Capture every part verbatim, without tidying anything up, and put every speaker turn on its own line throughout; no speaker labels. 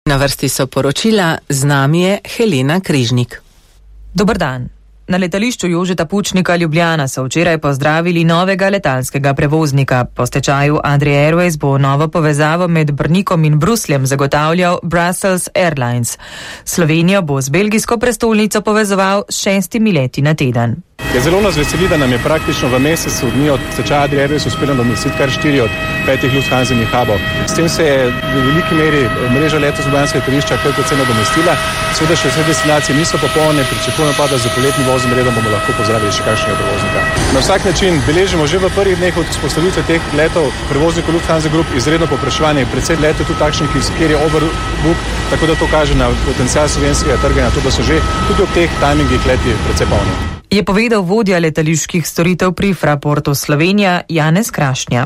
Na vrsti so poročila, z nami je Helena Križnik.
Dober dan. Na letališču Jožeta Pučnika Ljubljana so včeraj pozdravili novega letalskega prevoznika. Po stečaju Adria Airways bo novo povezavo med Brnikom in Brusljem zagotavljal Brussels Airlines. Slovenijo bo z belgijsko prestolnico povezoval s šestimi leti na teden.
Je zelo nas veseli, da nam je praktično v mesecu dni od stečaja Adria Airways uspelo nadomestiti kar štiri od petih Lufthansinih hubov. S tem se je v veliki meri mreža letos ljubljanskega letališča kar precej nadomestila. Seveda še vse destinacije niso popolne, pričakujemo pa, da za poletnim voznim redom bomo lahko pozdravili še kakšnega prevoznika. Na vsak način beležimo že v prvih dneh od vzpostavitve teh letov prevoznikov Lufthansa Group izredno povpraševanje. Predvsej letov tudi takšnih, kjer je overbook, tako da to kaže na potencial slovenskega trga, na to, da so že tudi ob teh timingih leti precej polni.
Je povedal vodja letaliških storitev pri Fraportu Slovenija Janez Krašnja.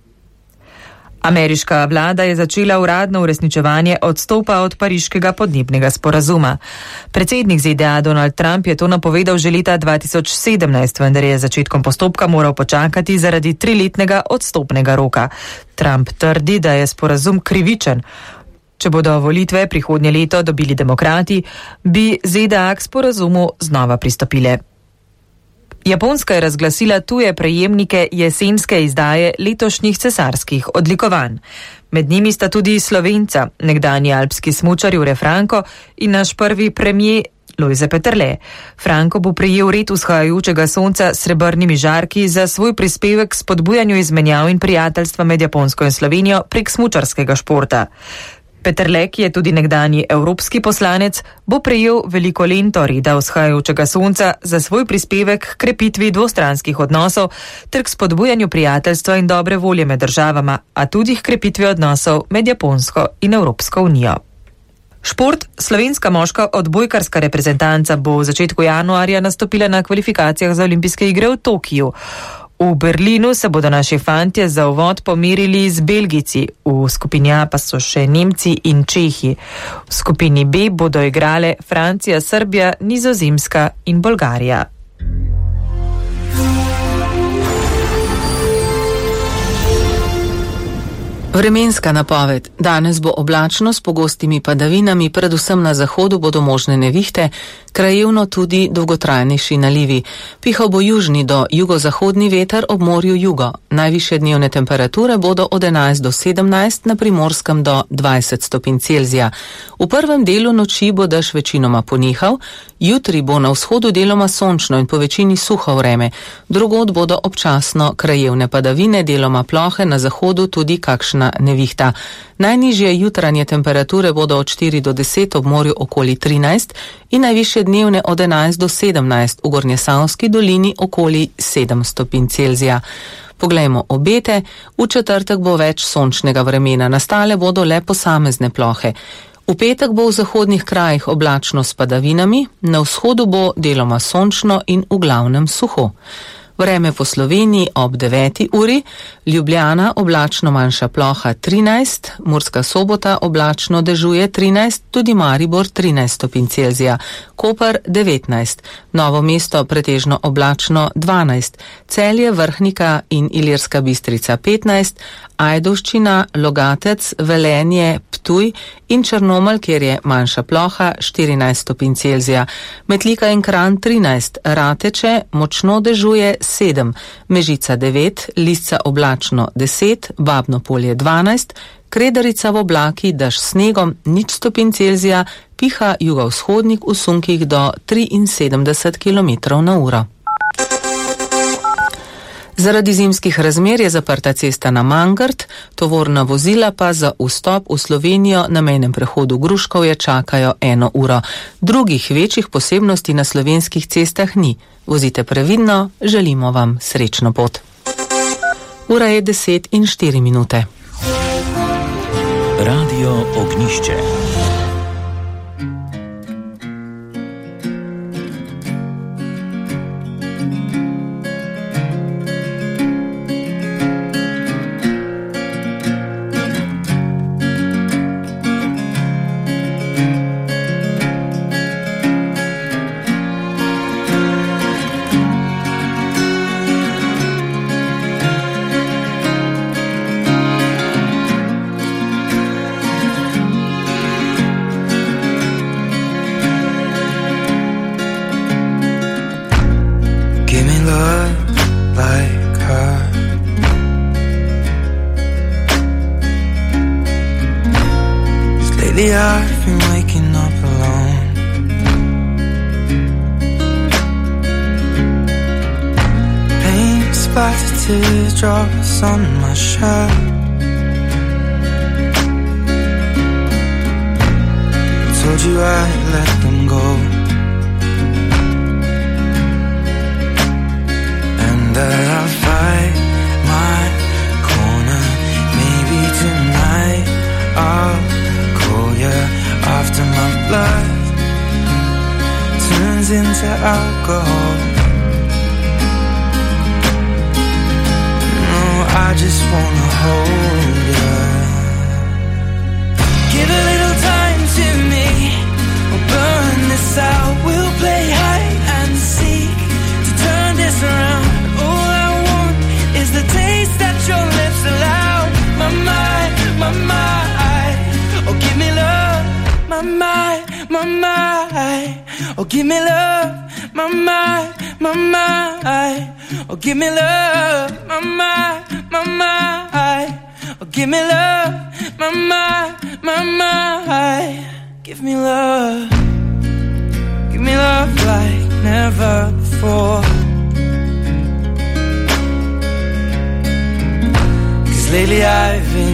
Ameriška vlada je začela uradno uresničevanje odstopa od pariškega podnebnega sporazuma. Predsednik Z D A Donald Trump je to napovedal že leta dva tisoč sedemnajst, vendar je začetkom postopka moral počakati zaradi triletnega odstopnega roka. Trump trdi, da je sporazum krivičen. Če bodo volitve prihodnje leto dobili demokrati, bi Z D A k sporazumu znova pristopile. Japonska je razglasila tuje prejemnike jesenske izdaje letošnjih cesarskih odlikovanj. Med njimi sta tudi Slovenca, nekdanji alpski smučar Jure Franko in naš prvi premijer Lojze Peterle. Franko bo prejel red vzhajajočega sonca s srebrnimi žarki za svoj prispevek k spodbujanju izmenjav in prijateljstva med Japonsko in Slovenijo prek smučarskega športa. Peterle, ki je tudi nekdanji evropski poslanec, bo prejel veliko lento reda vzhajajočega sonca za svoj prispevek k krepitvi dvostranskih odnosov ter k spodbujanju prijateljstva in dobre volje med državama, a tudi k krepitvi odnosov med Japonsko in Evropsko unijo. Šport. Slovenska moška odbojkarska reprezentanca bo v začetku januarja nastopila na kvalifikacijah za olimpijske igre v Tokiju. V Berlinu se bodo naši fantje za uvod pomerili z Belgijci, v skupini A pa so še Nemci in Čehi. V skupini B bodo igrale Francija, Srbija, Nizozemska in Bolgarija.
Vremenska napoved. Danes bo oblačno s pogostimi padavinami, predvsem na zahodu bodo možne nevihte, krajevno tudi dolgotrajnejši nalivi. Pihal bo južni do jugozahodni veter, ob morju jugo. Najvišje dnevne temperature bodo od enajst do sedemnajst, na Primorskem do dvajset stopinj Celzija. V prvem delu noči bo dež večinoma ponehal, jutri bo na vzhodu deloma sončno in po večini suho vreme. Drugod bodo občasno krajevne padavine, deloma plohe, na zahodu tudi kakšna nevihta. Najnižje jutranje temperature bodo od štiri do deset, ob morju okoli trinajst in najvišje dnevne od enajst do sedemnajst, v Gornjesavski dolini okoli sedem stopinj Celzija. Poglejmo obete. V četrtek bo več sončnega vremena, nastale bodo le posamezne plohe. V petek bo v zahodnih krajih oblačno s padavinami, na vzhodu bo deloma sončno in v glavnem suho. Vreme po Sloveniji ob deveti uri, Ljubljana oblačno manjša ploha trinajst, Murska Sobota oblačno dežuje trinajst, tudi Maribor trinajst stopinj Celzija, Koper devetnajst, Novo mesto pretežno oblačno dvanajst, Celje, Vrhnika in Ilirska Bistrica petnajst, Ajdovščina, Logatec, Velenje, Ptuj in Črnomelj, kjer je manjša ploha štirinajst stopinj Celzija, Metlika in Kranj trinajst, Rateče močno dežuje sedem, Mežica devet, Lisca oblačno deset, Babno Polje dvanajst, Kredarica v oblaki, dež snegom nič stopinj Celzija, piha jugovzhodnik v sunkih do triinsedemdeset kilometrov na uro. Zaradi zimskih razmer je zaprta cesta na Mangart, tovorna vozila pa za vstop v Slovenijo na mejnem prehodu Gruškovje čakajo eno uro. Drugih večjih posebnosti na slovenskih cestah ni. Vozite previdno, želimo vam srečno pot. Ura je deset in štiri minute.
Radio Ognišče. Lately I've been waking up alone. Paint splattered teardrops on my shirt. Told you I'd let them go, and that I'll fight my corner. Maybe tonight I'll call you after my blood turns into alcohol. No, I just wanna hold you. Give a little time to me, we'll burn this out. We'll play hide and seek to turn this around. All I want is the taste that your lips allow. My mind, my mind, oh give me love. My mind, my mind, oh give me love. My mind, my mind, oh give me love. My mind, my mind, oh give me love. My mind, my mind, give me love. Give me love like never before. Cause lately I've been